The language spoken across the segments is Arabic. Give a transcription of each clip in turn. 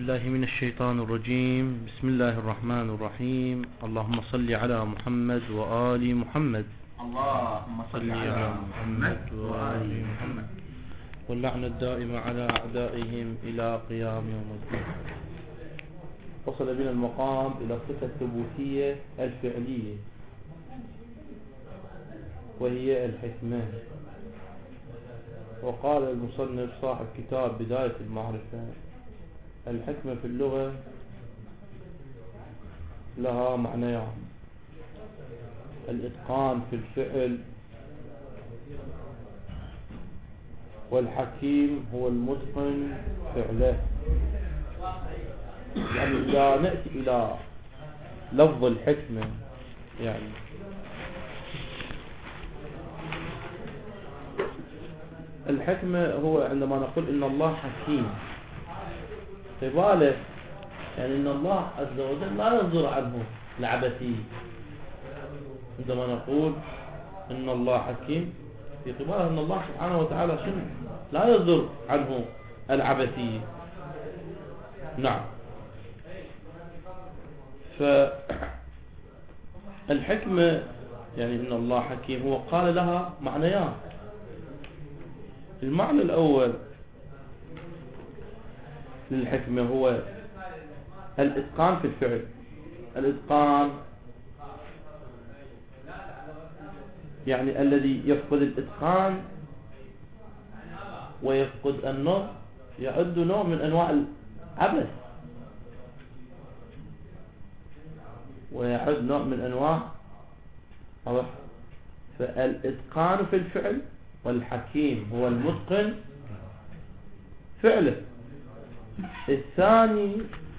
بالله من الشيطان الرجيم. بسم الله الرحمن الرحيم. اللهم صل على محمد وآل محمد. اللهم صل على محمد وآل محمد. واللعنة الدائمة على أعدائهم إلى قيام يوم الدين. وصل بنا المقام إلى الصفة الثبوتية الفعلية وهي الحكمة. وقال المصنف صاحب كتاب بداية المعرفة: الحكمة في اللغة لها معنيان: الإتقان في الفعل، والحكيم هو المتقن فعله. يعني إذا نأتي إلى لفظ الحكمة، يعني الحكمة هو عندما نقول إن الله حكيم قباله، يعني إن الله عز وجل لا يصدر عنه العبثية. عندما نقول إن الله حكيم في قباله أن الله سبحانه وتعالى شنو لا يصدر عنه العبثية. نعم. فالحكمة يعني إن الله حكيم هو قال لها معنيان. المعنى الأول للحكمة هو الإتقان في الفعل. الإتقان يعني الذي يفقد الإتقان ويفقد النوع يعد نوع من أنواع العبث، ويعد نوع من أنواع. فالإتقان في الفعل، والحكيم هو المتقن فعله. الثاني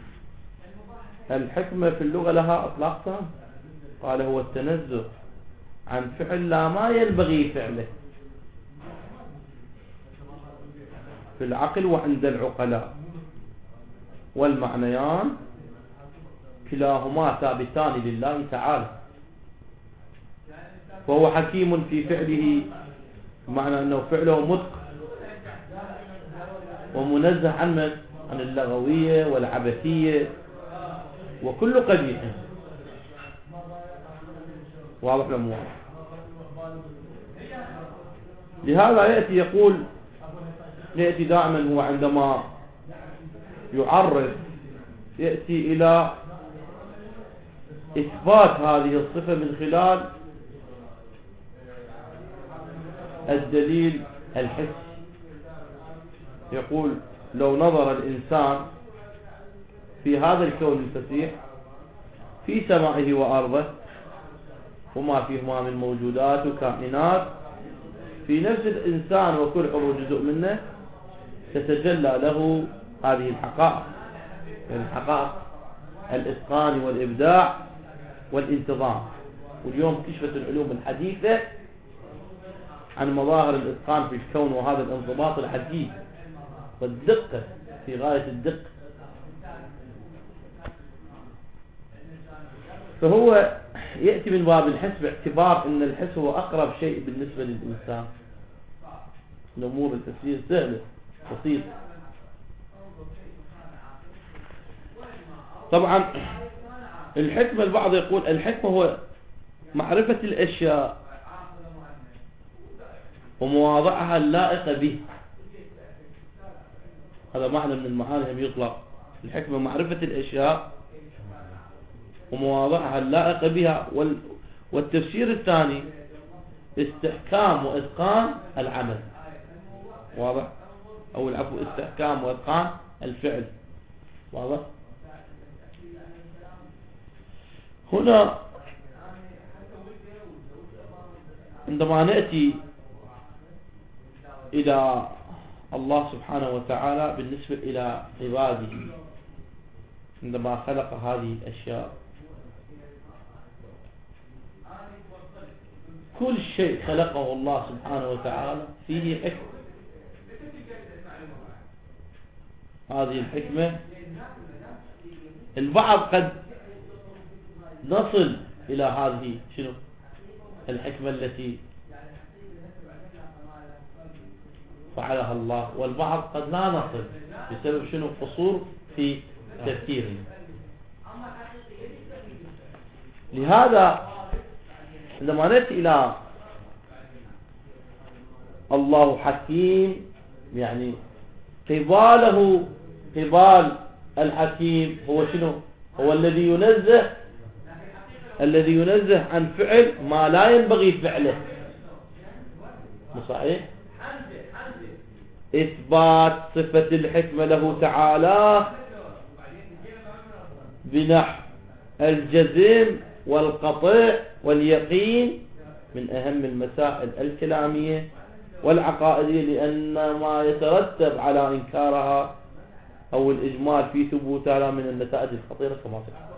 الحكمة في اللغة لها أطلاق تام، قال هو التنزه عن فعل لا ما ينبغي فعله في العقل وعند العقلاء، والمعنيان كلاهما ثابتان لله تعالى. فهو حكيم في فعله، بمعنى أنه فعله متقن ومنزه عن اللغوية والعبثية وكل قبيح. واضح لهم واضح. لهذا يأتي دائما هو عندما يعرف يأتي إلى إثبات هذه الصفة من خلال الدليل الحسي. يقول: لو نظر الإنسان في هذا الكون الفسيح في سمائه وأرضه وما فيهما من موجودات وكائنات، في نفس الإنسان وكل عضو جزء منه تتجلى له هذه الحقائق، يعني حقائق الإتقان والإبداع والانتظام. واليوم كشفت العلوم الحديثة عن مظاهر الإتقان في الكون وهذا الانضباط العجيب والدقة في غاية الدقة. فهو يأتي من باب الحس باعتبار أن الحس هو أقرب شيء بالنسبة للإنسان. الأمور التفسير سهلة بسيطة. طبعا الحكمة، البعض يقول الحكمة هو معرفة الأشياء ومواضعها اللائقة به. هذا معنى من المعاني يطلق الحكمة: معرفة الأشياء ومواضعها اللائقة بها. والتفسير الثاني استحكام وإتقان العمل. واضح؟ أو العفو، استحكام وإتقان الفعل. واضح؟ هنا عندما نأتي إلى الله سبحانه وتعالى بالنسبة إلى عباده، عندما خلق هذه الأشياء، كل شيء خلقه الله سبحانه وتعالى فيه حكمة. هذه الحكمة البعض قد نصل إلى هذه الحكمة التي فعلها الله، والبعض قد لا نصل بسبب قصور في تفكير. لهذا عندما نأتي إلى الله حكيم، يعني قبال الحكيم هو شنو؟ هو الذي ينزه عن فعل ما لا ينبغي فعله. صحيح؟ إثبات صفة الحكمة له تعالى بنحو الجزم والقطع واليقين من أهم المسائل الكلامية والعقائدية، لأن ما يترتب على إنكارها أو الإجمال في ثبوتها من النتائج الخطيرة كما سيأتي.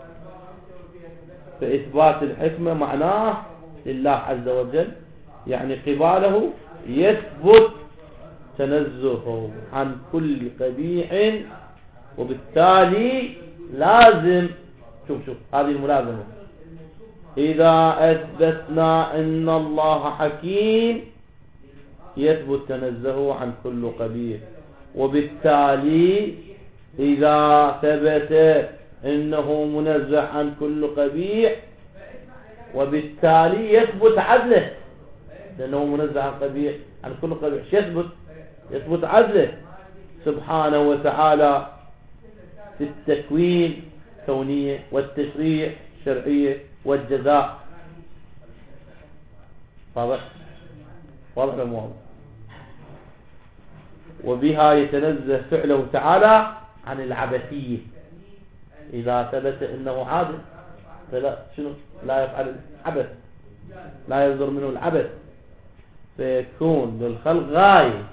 فإثبات الحكمة معناه لله عز وجل، يعني قباله يثبت تنزهه عن كل قبيح، وبالتالي لازم شوف هذه الملازمة. إذا أثبتنا أن الله حكيم يثبت تنزهه عن كل قبيح، وبالتالي إذا ثبت أنه منزه عن كل قبيح وبالتالي يثبت عدله، لأنه منزه عن قبيح عن كل قبيح يثبت عدله سبحانه وتعالى في التكوين كونية والتشريع شرعية والجزاء. واضح الموضوع. وبها يتنزه فعله تعالى عن العبثية. إذا ثبت أنه عادل لا يفعل العبث، لا يصدر منه العبث، فيكون للخلق غاية،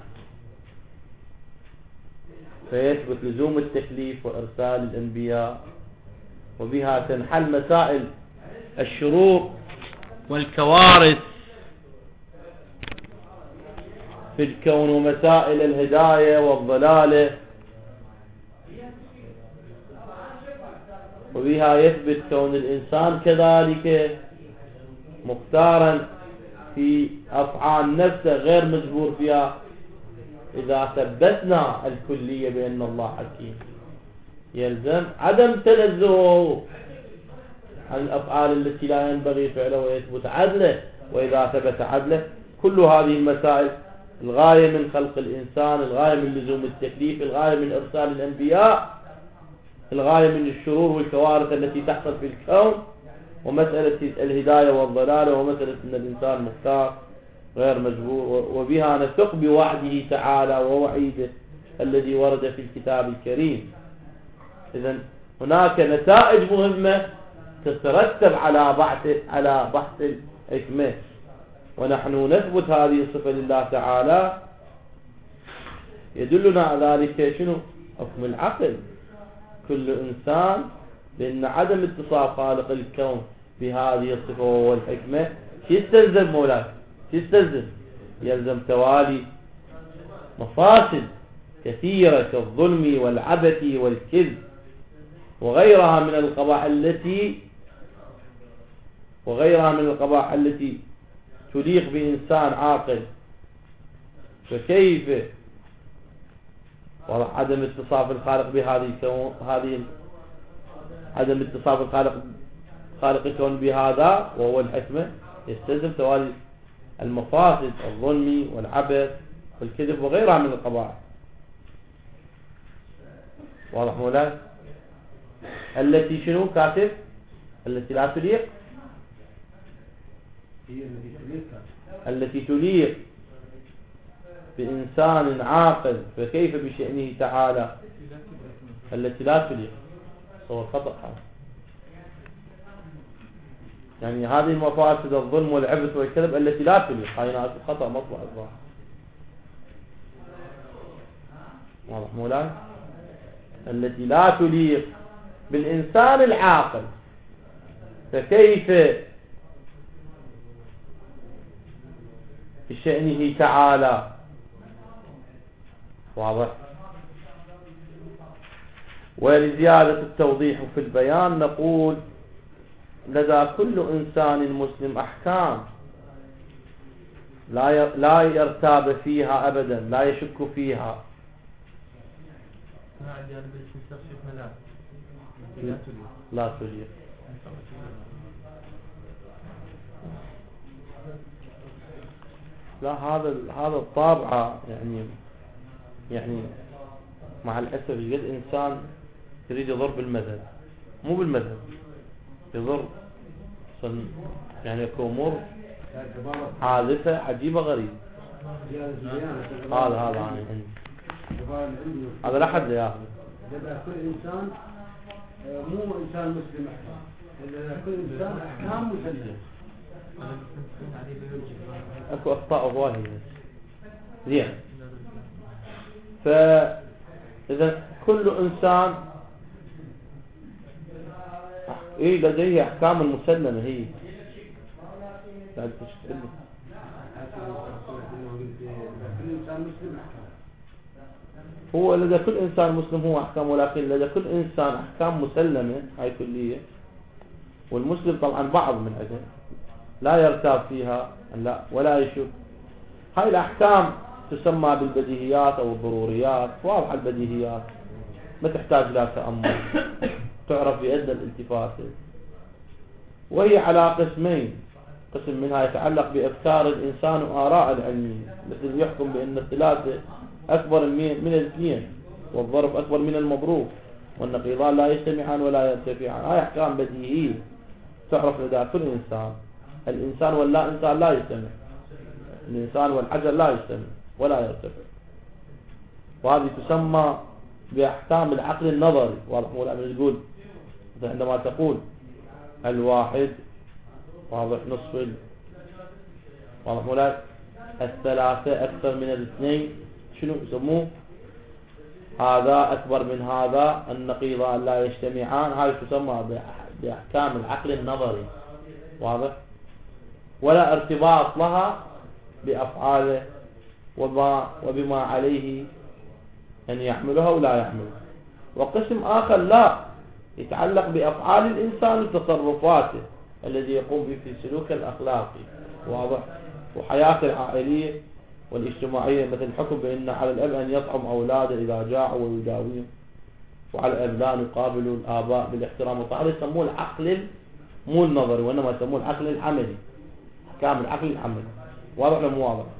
فيثبت لزوم التكليف وإرسال الأنبياء. وبها تنحل مسائل الشرور والكوارث في الكون ومسائل الهداية والضلالة. وبها يثبت كون الإنسان كذلك مختارا في أفعال نفسه غير مجبور فيها. إذا ثبتنا الكلية بأن الله حكيم يلزم عدم تنزهه عن الأفعال التي لا ينبغي فعلها ويثبت عدله. وإذا ثبت عدله كل هذه المسائل، الغاية من خلق الإنسان، الغاية من لزوم التكليف، الغاية من إرسال الأنبياء، الغاية من الشرور والكوارث التي تحصل في الكون، ومسألة الهداية والضلالة، ومسألة أن الإنسان مختار غير مجبور. وبها نثق بوعده تعالى ووعيده الذي ورد في الكتاب الكريم. إذن هناك نتائج مهمة تترتب على بحث الحكمة، ونحن نثبت هذه الصفة لله تعالى. يدلنا على ذلك شنو؟ حكم العقل. كل إنسان لأن عدم اتصاف خالق الكون بهذه الصفة وهو الحكمة يستلزم مولاي، يلزم توالي مفاسد كثيرة كالظلم والعبث والكذب وغيرها من القبائح التي تليق بإنسان عاقل. فكيف عدم اتصاف الخالق بهذه عدم اتصاف خالق الكون بهذا وهو الحكمة يستلزم توالي المفاسد، الظلم والعبث والكذب وغيرها من القبائح. واضح مولاي؟ التي شنو كاتب؟ التي لا تليق، التي تليق بإنسان عاقل، فكيف بشأنه تعالى التي لا تليق؟ هو خطأ هذا. يعني هذه المفاسد الظلم والعبث والكذب التي لا تليق، هاي خطأ مطبع الظاهر. واضح مولاي؟ التي لا تليق بالإنسان العاقل، فكيف بشأنه تعالى؟ واضح. ولزيادة التوضيح في البيان نقول لدى كل إنسان مسلم أحكام لا يرتاب فيها أبدا، لا يشك فيها. لا تليق. لا هذا الطابع يعني مع الأسف يجد إنسان يريد يضر بالمذهب، مو بالمذهب، يضر يعني كأمور حادثة عجيبة غريبة. هذا عندي هذا لا حد ياخذ. كل إنسان مو إنسان مسلم أحكام، كل إنسان أحكام مسلمة. أكو أخطاء هواية زين. فإذا كل إنسان لديه أحكام المسلمة هي لا تشتغل. هو لدى كل إنسان مسلم هو أحكام، ولكن لدى كل إنسان أحكام مسلمة هاي كلية، والمسلم طبعا بعض من أجل لا يرتاب فيها لا ولا يشك. هاي الأحكام تسمى بالبديهيات أو الضروريات، واضحة البديهيات ما تحتاج لا تأمل، تعرف بأدنى الالتفات، وهي على قسمين. قسم منها يتعلق بأفكار الإنسان وآراء العلمية، مثل يحكم بأن الثلاثة أكبر من الاثنين، والضرب أكبر من المضروب، والنقيضان لا يجتمعان ولا يرتفعان. هاي أحكام بديهية تعرف لدى كل إنسان. الإنسان واللا إنسان لا يجتمع، الإنسان والحجر لا يجتمع ولا يرتفع، وهذه تسمى بأحكام العقل النظري. واضح مولانا يقول عندما تقول الواحد واضح نصف واضح مولانا الثلاثة أكثر من الاثنين، شنو يسموه؟ هذا أكبر من هذا، النقيضان لا يجتمعان. هذه تسمى بأحكام العقل النظري. واضح؟ ولا ارتباط لها بأفعاله وبما عليه أن يحملها ولا يحملها. وقسم آخر لا يتعلق بأفعال الإنسان وتصرفاته الذي يقوم به في السلوك الأخلاقي. واضح؟ وحياته العائلية والاجتماعية، مثل الحكم بأن على الأب أن يطعم أولاده إذا جاعوا ويداويهم، وعلى الأبناء يقابلوا الآباء بالاحترام والطاعة. يسموه العقل مو النظري، وإنما يسموه العقل العملي، أحكام العقل العملي. واضح ولا مو واضح؟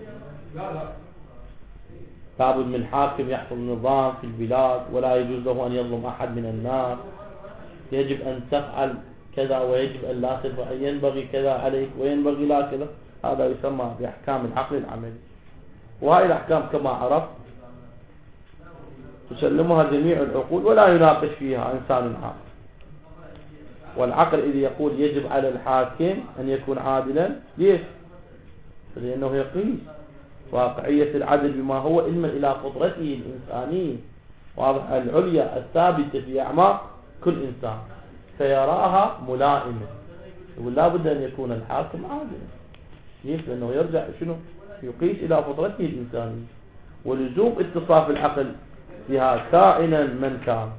لابد من حاكم يحفظ النظام في البلاد، ولا يجوز له أن يظلم أحد من الناس، يجب أن تفعل كذا ويجب أن لا تفعل، ينبغي كذا عليك وينبغي لا كذا. هذا يسمى بأحكام العقل العملي. وهذه الأحكام كما عرفت تسلمها جميع العقول ولا يناقش فيها إنسان عاقل. والعقل إذا يقول يجب على الحاكم أن يكون عادلا، ليش؟ لأنه يقيس واقعية العدل بما هو علما إلى فطرته الإنسانية، واضح، العليا الثابتة في أعماق كل إنسان، فيراها ملائمة. يقول لا بد أن يكون الحاكم عادلا، ليش؟ لأنه يرجع شنو؟ يقيس إلى فطرته الإنسانية، ولزوم اتصاف العقل بها كائنا من كان.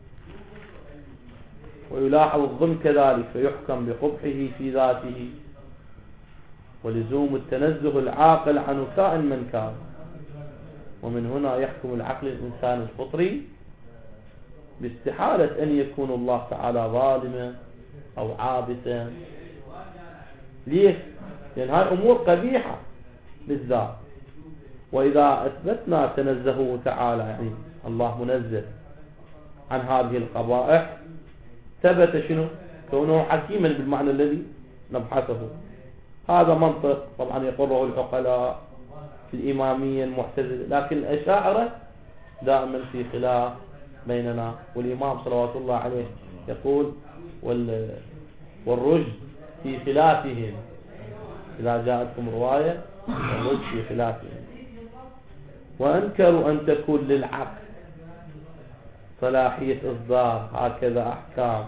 ويلاحظ الظلم كذلك فيحكم بقبحه في ذاته، ولزوم التنزه العاقل عنه كائن من كان. ومن هنا يحكم العقل الإنسان الفطري باستحالة أن يكون الله تعالى ظالما أو عابثا. ليش؟ لأن هاي أمور قبيحة بالذات. وإذا أثبتنا تنزهه تعالى، يعني الله منزه عن هذه القبائح، ثبت شنو؟ كونه حكيما بالمعنى الذي نبحثه. هذا منطق طبعا يقره العقلاء في الإمامية المعتزلة، لكن الأشاعرة دائما في خلاف بيننا. والإمام صلوات الله عليه يقول والرشد في خلافهم، إذا جاءتكم رواية والرشد في خلافهم. وأنكروا أن تكون للعقل صلاحية إصدار هكذا أحكام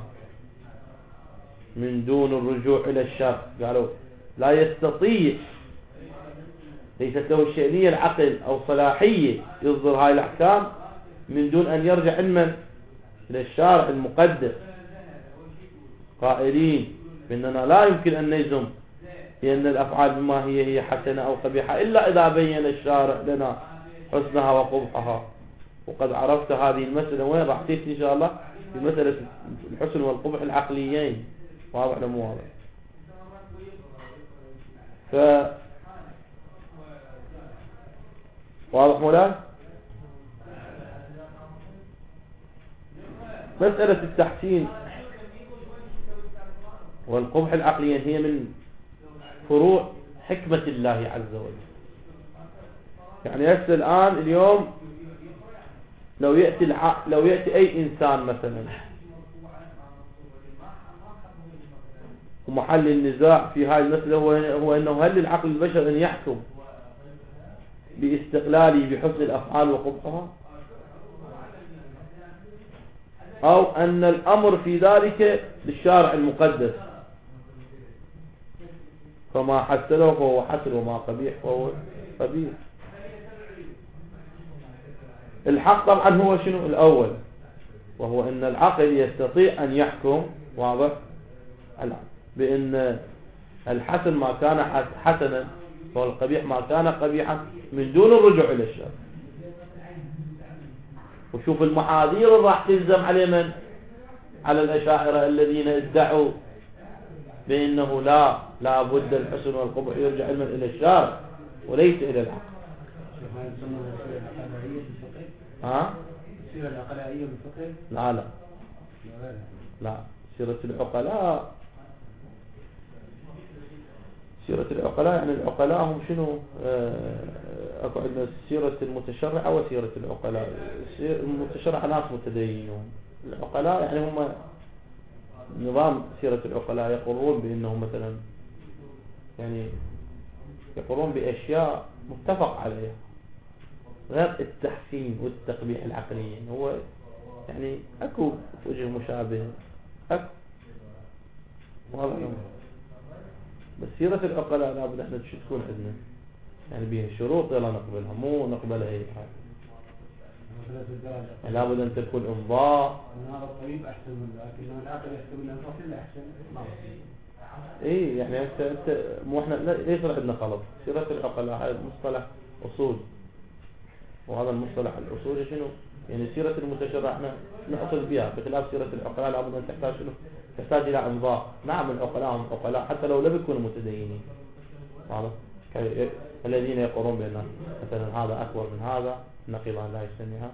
من دون الرجوع إلى الشرع. قالوا لا يستطيع، ليست له الشأنية العقل أو صلاحية يصدر هاي الأحكام من دون أن يرجع علما إلى الشارع المقدس، قائلين بأننا لا يمكن أن نجزم بأن الأفعال بما هي حسنة أو قبيحة إلا إذا بين الشارع لنا حسنها وقبحها. وقد عرفت هذه المسألة وين راح تأتي إن شاء الله في مسألة الحسن والقبح العقليين. واضح ولا مو واضح؟ واضح مولاي؟ مسألة التحسين والقبح العقليين هي من فروع حكمة الله عز وجل. يعني هسه الآن اليوم لو يأتي أي إنسان مثلا ومحل النزاع في هذه المسألة هو أنه هل للعقل البشر أن يحكم باستقلاله بحسن الأفعال وقبحها، أو أن الأمر في ذلك للشارع المقدس، فما حسنه فهو حسن وما قبيح فهو قبيح. الحق طبعا هو شنو الأول، وهو أن العقل يستطيع أن يحكم واضح بأن الحسن ما كان حسنا والقبيح ما كان قبيحا من دون الرجوع إلى الشر. وشوف المحاذير اللي راح تلزم على من؟ على الأشاعرة الذين ادعوا بأنه لا بد الحسن والقبح يرجع إلى الشارع وليس إلى العقل. ها؟ السيرة العقلائية بالفقه؟ لا سيرة العقلاء يعني العقلاء هم شنو؟ اكو عندنا سيرة المتشرعة وسيرة العقلاء. المتشرعة ناس متدينون، العقلاء يعني هم نظام سيرة العقلاء يقرون بأنهم مثلا يعني يقرون بأشياء متفق عليها غير التحسين والتقبيح العقليين. هو يعني اكو وجه مشابه اكو واضح. بس سيرة العقلاء لابد احنا تكون عندنا يعني بيها شروط يلا نقبلها، مو نقبلها اي حاجة. يعني لابد ان تكون امضاء. هذا الطبيب احسن من ذاك، انه العقل يحسن من الفصل احسن. اي يعني انت مو احنا ليس عندنا خلط. سيرة العقلاء هذا مصطلح اصول، وهذا المصطلح الاصولي شنو؟ يعني سيرة المتشرع احنا نأخذ بها، بخلاف سيرة العقلاء لابد ان تحتاج شنو؟ تحتاج الى امضاء. نعم العقلاء هم عقلاء حتى لو لم يكونوا متدينين. واضح؟ الذين يقولون بان مثلا هذا اكبر من هذا نقيضا لا يسميها.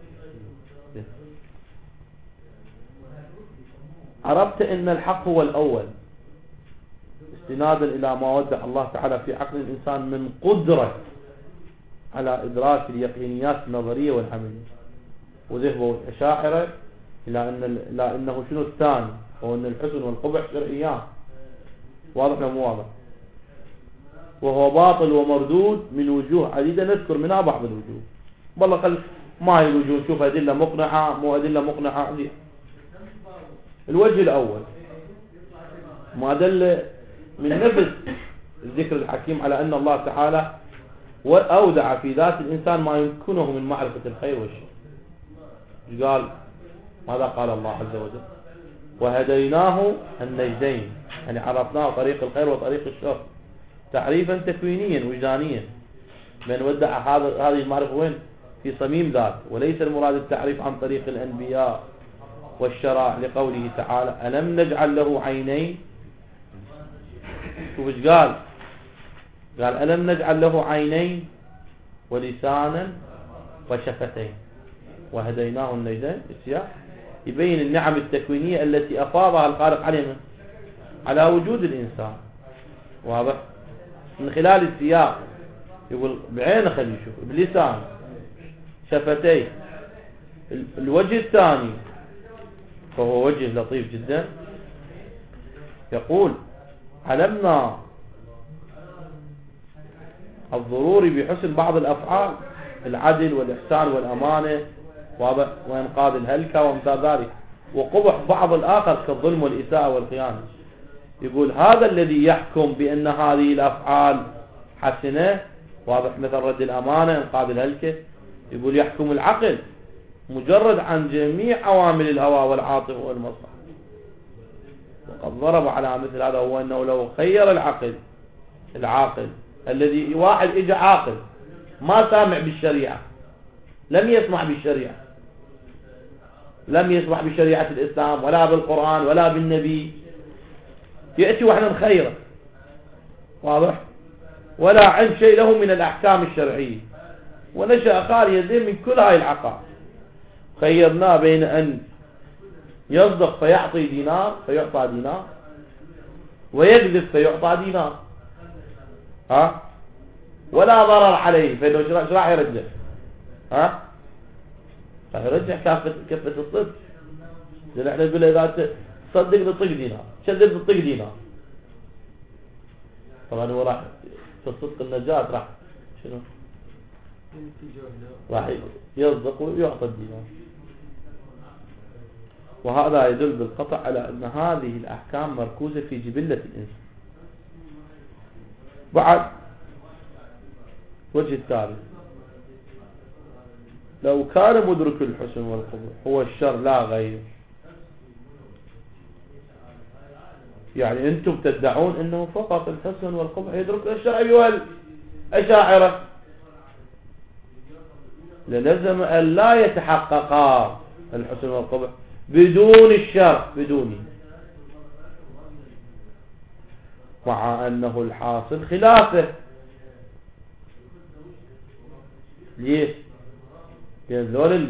عرفت ان الحق هو الاول استنادا الى ما ودع الله تعالى في عقل الانسان من قدرة على ادراك اليقينيات النظرية والعملية. وذهبوا الاشاعرة الى انه شنو الثاني، وهو ان الحسن والقبح شرعيان. واضح ولا مو واضح؟ وهو باطل ومردود من وجوه عديدة نذكر منها بعض الوجوه. والله قال ما هي الوجوه؟ شوف أدلة مقنعة مو أدلة مقنعة. الوجه الأول ما دل من نفس الذكر الحكيم على أن الله تعالى أودع في ذات الإنسان ما يمكنه من معرفة الخير والشر. قال ماذا قال الله عز وجل؟ وهديناه النجدين، يعني عرفناه طريق الخير وطريق الشر تعريفا تكوينيا وجدانيا. من ودع هذه المعرفة وين؟ في صميم ذات، وليس المراد التعريف عن طريق الأنبياء والشرائع، لقوله تعالى ألم نجعل له عينين. شوف ايش قال ألم نجعل له عينين ولسانا وشفتين وهديناه النجدين. السياق يبين النعم التكوينية التي أفاضها الخالق علينا على وجود الإنسان. واضح؟ من خلال السياق يقول بعينه خليه يشوف، بلسان، شفتيه. الوجه الثاني فهو وجه لطيف جدا، يقول علمنا الضروري بحسن بعض الأفعال، العدل والإحسان والأمانة وإنقاذ الهلكة وامثال ذلك، وقبح بعض الآخر كالظلم والإساءة والخيانة. يقول هذا الذي يحكم بأن هذه الأفعال حسنة، واضح، مثل رد الأمانة، إنقاذ الهلكة، يقول يحكم العقل مجرد عن جميع عوامل الهوى والعاطفة والمصلحة. وقد ضرب على مثل هذا، هو أنه لو خير العاقل الذي واحد إجا عاقل ما سامع بالشريعة لم يسمح بالشريعة، لم يسمح بشريعة الإسلام ولا بالقرآن ولا بالنبي، يأتي واحنا نخيره، واضح، ولا علم شيء له من الأحكام الشرعية، ونشأ خالي يدين من كل هاي العقائد. خيرناه بين أن يصدق فيعطي دينار فيعطى دينار، ويكذب فيعطى دينار، ها، ولا ضرر عليه، فإنه ايش راح يرجع؟ ها، راح يرجع كفة الصدق. لأن احنا نقول إذا تصدق نطق دينار، كذب نطق دينار. طبعا هو راح في الصدق النجاة، راح شنو؟ راح يصدق ويعطى الدينار. وهذا يدل بالقطع على أن هذه الأحكام مركوزة في جبلة الإنسان. بعد وجه الثالث، لو كان مدرك الحسن والقبح هو الشر لا غير، يعني أنتم تدعون أنه فقط الحسن والقبح يدرك الشر أيها الأشاعرة، لنزم أن لا يتحققا الحسن والقبح بدون الشر، بدونه، مع أنه الحاصل خلافه. ليش؟ لأن ذول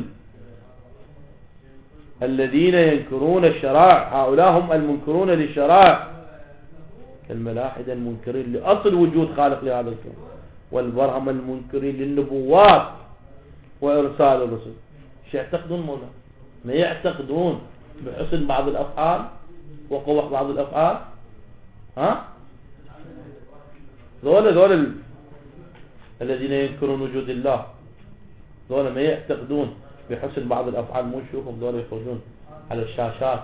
الذين ينكرون الشرائع هؤلاء هم المنكرون للشرائع، الملاحدة المنكرين لأصل وجود خالق لهذا الكون، والبرهم المنكرين للنبوات وإرسال الرسل. شو يعتقدون مولا؟ ما يعتقدون بحسن بعض الأفعال وقبح بعض الأفعال؟ ها؟ ذول الذين ينكرون وجود الله، ذول ما يعتقدون بحسن بعض الأفعال. مو نشوفهم ذول يخرجون على الشاشات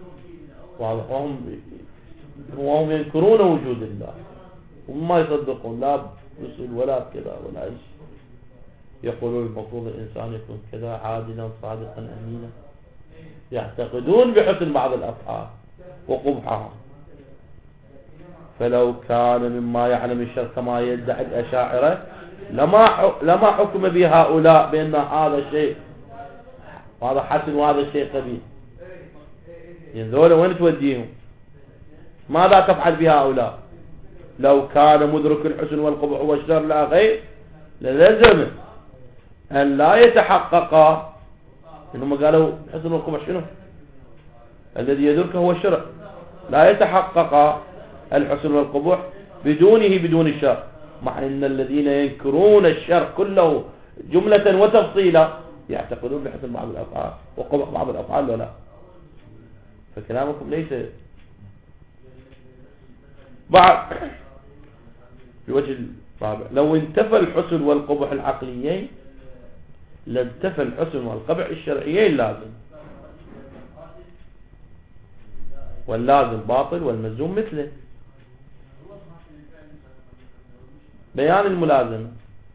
وهم ينكرون وجود الله، وما يصدقون لا برسل ولا كذا ولا شيء. يقولون المفروض الإنسان يكون كذا عادلا صادقا أمينا، يعتقدون بحسن بعض الأفعال وقبحها. فلو كان مما يعلم الشر كما يدعي الأشاعرة لما حكم بهؤلاء بأن هذا الشيء هذا حسن وهذا الشيء قبيح. ينذول وين توديهم؟ ماذا تفعل بهؤلاء؟ لو كان مدرك الحسن والقبح والشر لا غير للزم أن لا يتحقق. إنهم قالوا الحسن والقبح شنو؟ الذي يدركه هو الشرع، لا يتحقق الحسن والقبح بدون الشر، مع أن الذين ينكرون الشر كله جملة وتفصيلا يعتقدون بحسن بعض الأفعال وقبح بعض الأفعال ولا. فكلامكم ليس بعد. بوجه الرابع، لو انتفى الحسن والقبح العقليين لانتفى الحسن والقبح الشرعيين لازم، واللازم باطل والملزوم مثله. بيان الملازمة: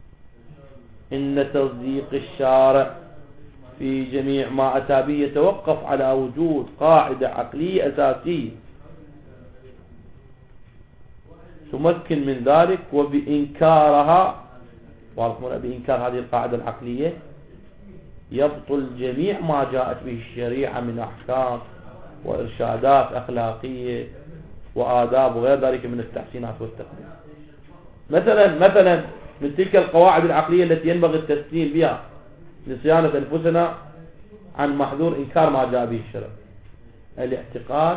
إن تصديق الشارع في جميع ما أتى به يتوقف على وجود قاعدة عقلية أساسية تمكن من ذلك، وبإنكارها بإنكار هذه القاعدة العقلية يبطل جميع ما جاءت به الشريعة من أحكام وإرشادات أخلاقية وآداب وغير ذلك من التحسينات والتقديم. مثلا من تلك القواعد العقلية التي ينبغي التسليم بها لصيانة أنفسنا عن محذور إنكار ما جاء به الشرع: الاعتقاد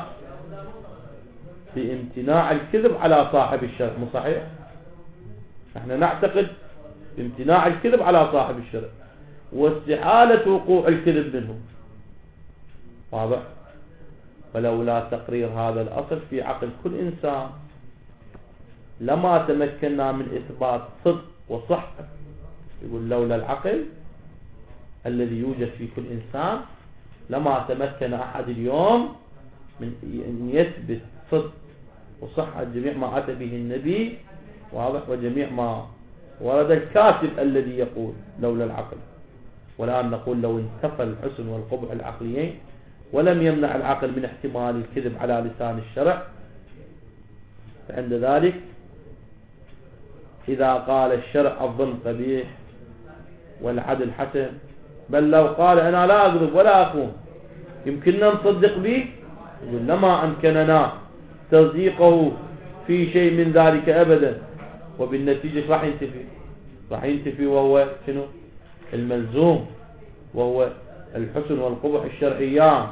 بامتناع الكذب على صاحب الشرع. مو صحيح؟ نحن نعتقد بامتناع الكذب على صاحب الشرع واستحالة وقوع الكذب منهم، واضح؟ ولولا تقرير هذا الأصل في عقل كل إنسان لما تمكنا من إثبات صدق وصحة. يقول لولا العقل الذي يوجد في كل إنسان لما تمكن أحد اليوم من أن يثبت صدق وصحة جميع ما أتى به النبي، واضح، وجميع ما ورد الكاتب الذي يقول لولا العقل. والآن نقول لو انتفى الحسن والقبح العقليين ولم يمنع العقل من احتمال الكذب على لسان الشرع، فعند ذلك إذا قال الشرع الظلم قبيح والعدل حسن بل لو قال أنا لا أكذب ولا أخون يمكننا نصدق به؟ يقول لما أمكننا تصديقه في شيء من ذلك أبدا، وبالنتيجة راح ينتفي وهو شنو؟ الملزوم، وهو الحسن والقبح الشرعيان.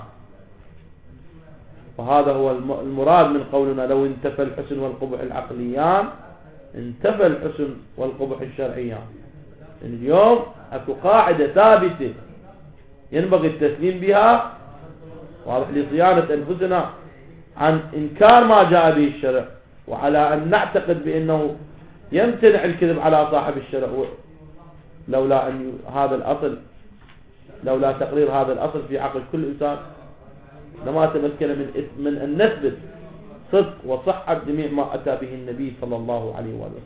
وهذا هو المراد من قولنا لو انتفى الحسن والقبح العقليان انتفى الحسن والقبح الشرعيان. اليوم اكو قاعدة ثابتة ينبغي التسليم بها، واضح، لصيانة أنفسنا عن إنكار ما جاء به الشرع، وعلى أن نعتقد بأنه يمتنع الكذب على صاحب الشرع لولا أن هذا الأصل، لولا تقرير هذا الأصل في عقل كل إنسان لما تمكن من أن نثبت صدق وصحة جميع ما أتى به النبي صلى الله عليه وسلم.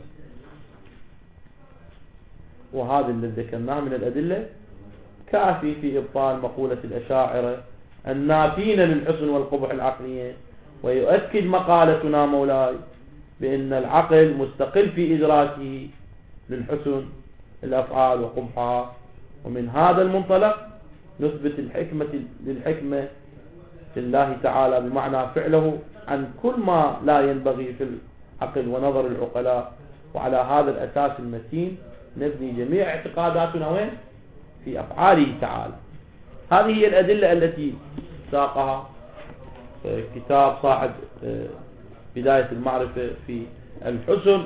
وهذا الذي ذكرناه من الأدلة كافي في إبطال مقولة الأشاعرة النافين للحسن والقبح العقليين، ويؤكد مقالتنا مولاي بأن العقل مستقل في إدراكه للحسن الأفعال وقبحها. ومن هذا المنطلق نثبت للحكمة في الله تعالى بمعنى فعله عن كل ما لا ينبغي في العقل ونظر العقلاء. وعلى هذا الأساس المتين نبني جميع اعتقاداتنا وين؟ في أفعاله تعالى. هذه هي الأدلة التي ساقها كتاب صاحب بداية المعرفة في الحسن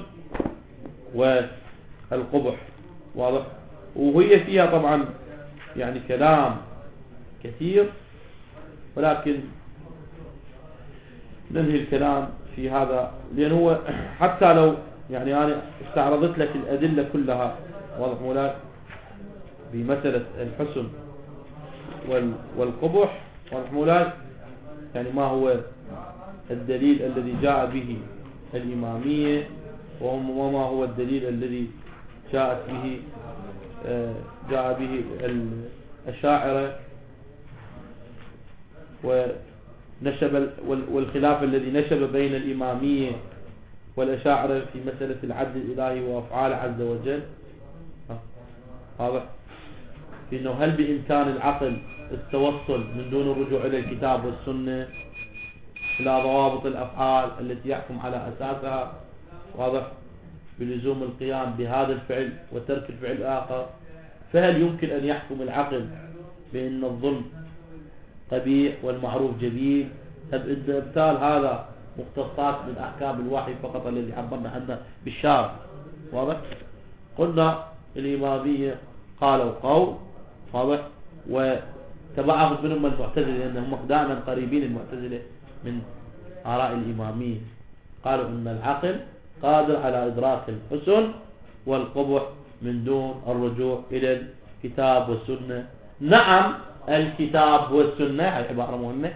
والقبح، واضح. وهي فيها طبعا يعني كلام كثير، ولكن ننهي الكلام في هذا، لأن هو حتى لو يعني أنا استعرضت لك الأدلة كلها، واضح مولاي، بمسألة الحسن والقبح، واضح مولاي، يعني ما هو الدليل الذي جاء به الإمامية وما هو الدليل الذي جاء به الأشاعرة، والخلاف الذي نشب بين الإمامية والأشاعرة في مسألة العدل الإلهي وأفعال عز وجل. واضح إنه هل بإمكان العقل التوصل من دون الرجوع إلى الكتاب والسنة إلى ضوابط الأفعال التي يحكم على أساسها، واضح، بلزوم القيام بهذا الفعل وترك الفعل الآخر؟ فهل يمكن أن يحكم العقل بأن الظلم قبيح والمعروف جميل؟ إبطال هذا مختصات من أحكام الوحي فقط الذي عبرنا عنه بالشارع، واضح. قلنا الإمامية قالوا قول، واضح، وتبعهم منهم المعتزلة لأنهم دائما قريبين المعتزلة من آراء الإمامية. قالوا أن العقل قادر على إدراك الحسن والقبح من دون الرجوع إلى الكتاب والسنة. نعم، الكتاب والسنة هذه عبارة مهمة،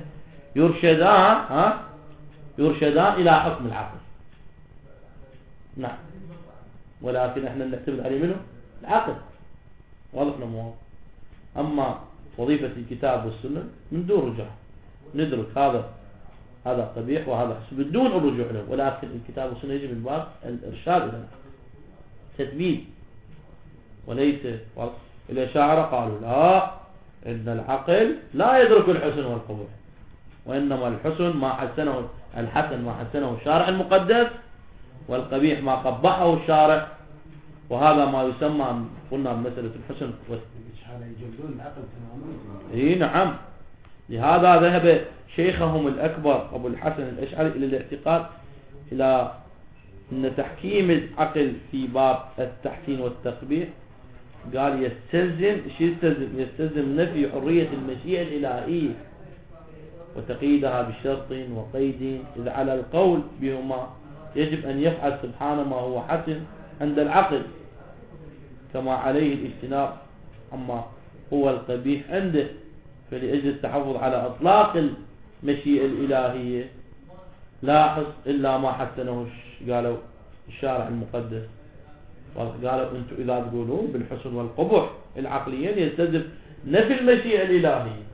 يرشدان إلى حكم العقل، نعم، ولكن احنا نعتمد عليه منه العقل، واضح نمو. أما وظيفة الكتاب والسنة من دون رجوع ندرك هذا قبيح وهذا حسن بدون الرجوع له، ولكن الكتاب والسنة يجب من باب الإرشاد إلى تثبيت، وليس. الأشاعرة قالوا لا، إن العقل لا يدرك الحسن والقبح، وإنما الحسن ما حسنه الشارع المقدس، والقبيح ما قبحه الشارع، وهذا ما يسمى قلنا بمسألة الحسن يجبرون العقل تماما. اي نعم. لهذا ذهب شيخهم الأكبر أبو الحسن الأشعري إلى الاعتقاد إلى أن تحكيم العقل في باب التحسين والتقبيح قال يستلزم نفي حرية المشيئة الإلهية وتقييدها بشرط وقيد، إذ على القول بهما يجب أن يفعل سبحانه ما هو حسن عند العقل، كما عليه الاجتناب عما هو القبيح عنده. فلأجل التحفظ على إطلاق المشيئة الإلهية لاحظ إلا ما حسنه قالوا الشارع المقدس. قالوا أنتم إذا تقولون بالحسن والقبح العقليين يستلزم نفي المشيئة الإلهية،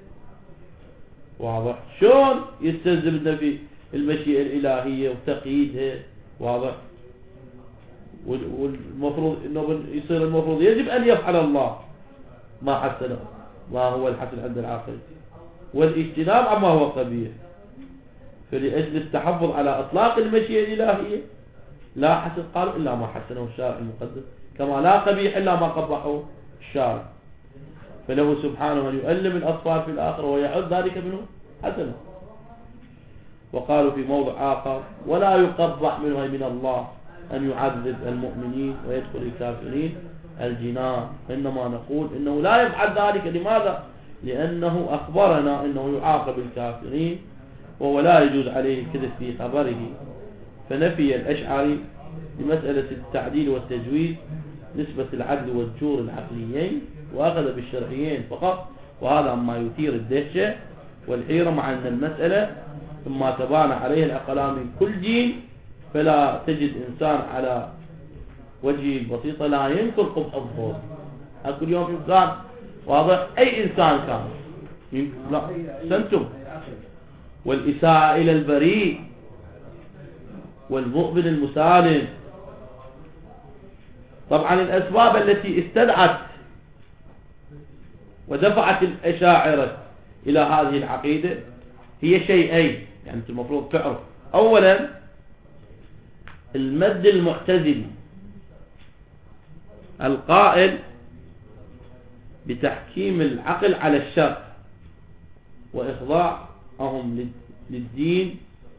واضح. شلون يستلزم نفي المشيئة الإلهية وتقييدها؟ واضح. والمفروض إنه يصير المفروض يجب أن يفعل الله، ما حسنه ما هو الحسن عند العاقل، والاجتناب عما هو قبيح. فلأجل التحفظ على إطلاق المشيئة الإلهية لا حسن قالوا إلا ما حسنه الشارع المقدس، كما لا قبيح إلا ما قبحه الشارع. فله سبحانه أن يؤلم الأطفال في الآخرة ويعد ذلك منه حسنه. وقالوا في موضع آخر ولا يقبح منه من الله أن يعذب المؤمنين ويدخل الكافرين الجنان، إنما نقول إنه لا يفعل ذلك. لماذا؟ لأنه أخبرنا أنه يعاقب الكافرين وهو لا يجوز عليه الكذب في خبره. فنفي الأشعري لمسألة التعديل والتجويز نسبة العدل والجور العقليين، وأخذ بالشرعيين فقط، وهذا ما يثير الدهشة والحيرة، مع أن المسألة ثم تبان عليه العقلاء من كل جيل، فلا تجد إنسان على وجه البسيطة لا ينكر قبح الظلم. كل يوم في إنسان واضح، أي إنسان كان لا سنتم، والإساءة إلى البريء والمؤمن المسالم. طبعا الأسباب التي استدعت ودفعت الأشاعرة إلى هذه العقيدة هي شيئين، يعني أنت المفروض تعرف. أولا المد المعتزلي القائل بتحكيم العقل على الشرع وإخضاعهم للدين،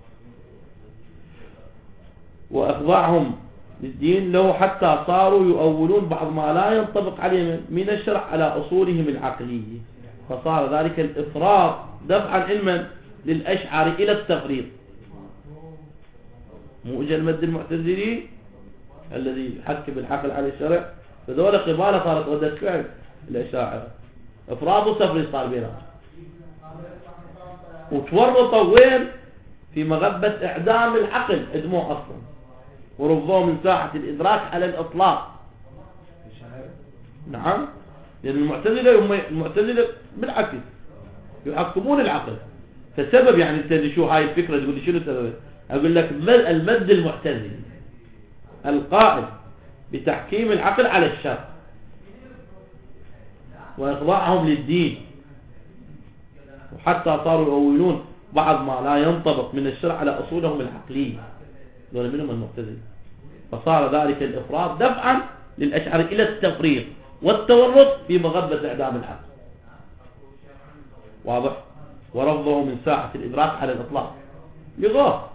له حتى صاروا يؤولون بعض ما لا ينطبق عليهم من الشرع على أصولهم العقلية، فصار ذلك الإفراط دفعا علما للأشعار إلى التفريط. مو اجى المد المعتزلي الذي حكم العقل على الشرع، فذولا قبالة صارت ردة فعل الأشاعرة، إفراط وتفريط صار بينهم، وتورطوا وين؟ في مغبة إعدام العقل، إدموه أصلا ورفضوه من ساحة الإدراك على الإطلاق. نعم، لأن المعتزلة بالعكس يحكمون العقل. فسبب يعني انت شو هاي الفكرة تقول لي شنو سبب؟ أقول لك المد المعتزلي القائل بتحكيم العقل على الشرع وإخضاعهم للدين، وحتى صاروا يؤولون بعض ما لا ينطبق من الشرع على أصولهم العقلية، دول منهم المعتزلة. فصار ذلك الإفراط دفعا للأشعار إلى التفريط والتورط في مغبة إعدام العقل، واضح؟ ورفضه من ساحة الإدراك على الإطلاق لغاه.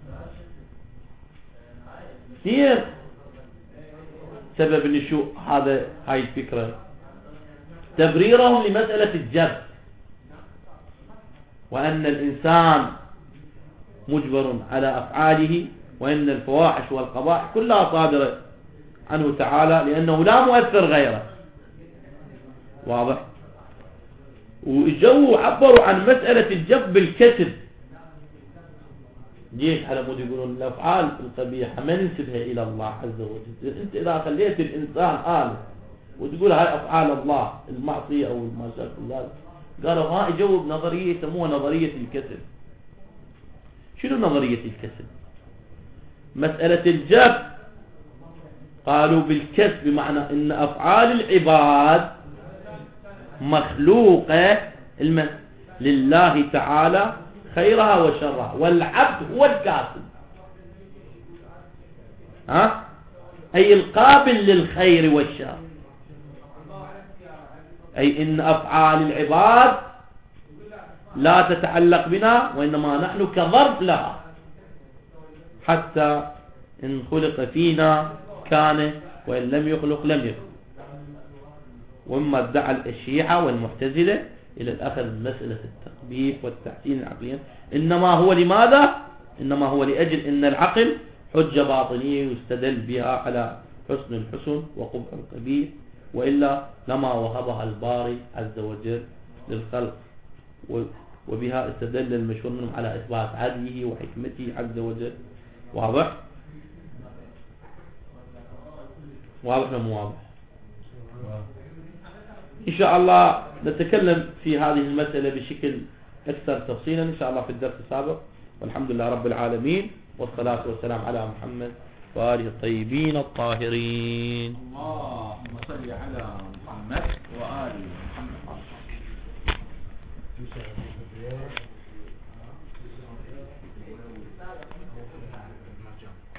هي سبب النشوء هاي الفكرة تبريرهم لمسألة الجبر، وأن الإنسان مجبر على أفعاله، وأن الفواحش والقبائح كلها صادرة عنه تعالى لأنه لا مؤثر غيره، واضح؟ وجو عبروا عن مسألة الجب بالكسب. جيش على مود يقولون الأفعال القبيحة ما ننسبها إلى الله عز وجل. أنت إذا خليت الإنسان آله وتقول هاي أفعال الله المعصية أو المشاكل، قالوا ها يجوا بنظرية يسموها نظرية الكسب. شنو نظرية الكسب؟ مسألة الجب قالوا بالكسب بمعنى أن أفعال العباد مخلوقة لله تعالى خيرها وشرها، والعبد هو الكاسب، أي القابل للخير والشر. أي إن أفعال العباد لا تتعلق بنا، وإنما نحن كظرف لها، حتى إن خلق فينا كان وإن لم يخلق لم يكن. وما ادعى الشيعة والمعتزلة إلى الأخذ مسألة التقبيح والتحسين العقلية، إنما هو لماذا؟ إنما هو لأجل إن العقل حجة باطنية يستدل بها على حسن الحسن وقبح القبيح، وإلا لما وهبها الباري عز وجل للخلق، وبها استدل المشهور منهم على إثبات عدله وحكمته عز وجل. واضح؟ واضح ولا مو واضح؟ إن شاء الله نتكلم في هذه المسألة بشكل أكثر تفصيلا إن شاء الله في الدرس السابق. والحمد لله رب العالمين، والصلاة والسلام على محمد وآله الطيبين الطاهرين. اللهم صل على محمد وآله مرجان